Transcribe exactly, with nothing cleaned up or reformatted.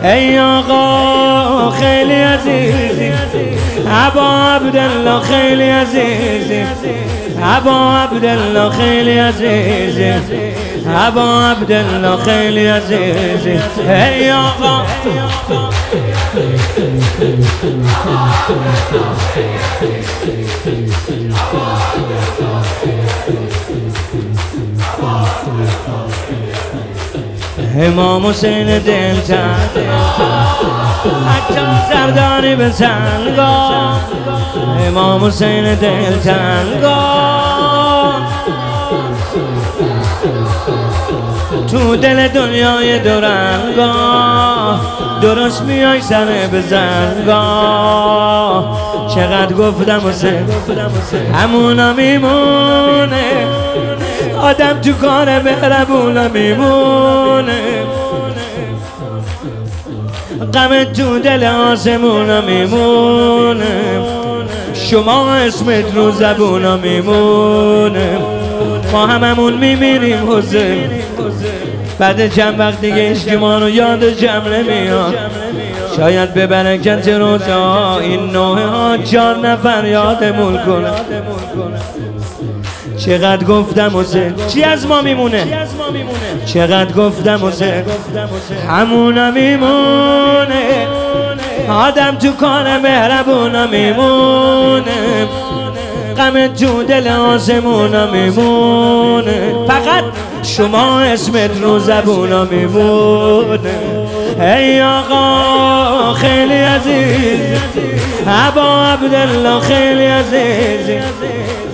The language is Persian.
ای آقا خیلی عزیزی، ابا عبدالله خیلی عزیزی، ابا عبدالله خیلی عزیزی، ابا عبدالله خیلی عزیزی. ای آقا امام حسین دلتن اکتا سرداری به سنگا، امام حسین دلتنگا تو دل دنیای دورنگا، درست میای سر بزنگا. چقدر گفتم حسین همونا میمونه، آدم تو کار مهربونا میمونه، غم تو دل آسمونا میمونه، شما اسمت رو زبونا میمونه. ما هممون میمیریم حسین، بعد چند وقت دیگه عشق ما رو یاد جمع نمیاد. شاید به برکت روزا این نوع ها چار نفر یادمون کنه. چقدر گفتم حسین چی از ما میمونه، چقدر گفتم حسین همونا میمونه، آدم تو کار مهربونا میمونه، غم تو دل آسمونا میمونه، فقط شما اسمت رو زبونا میمونه. ای آقا خیلی عزیز، ابا عبدالله خیلی عزیز،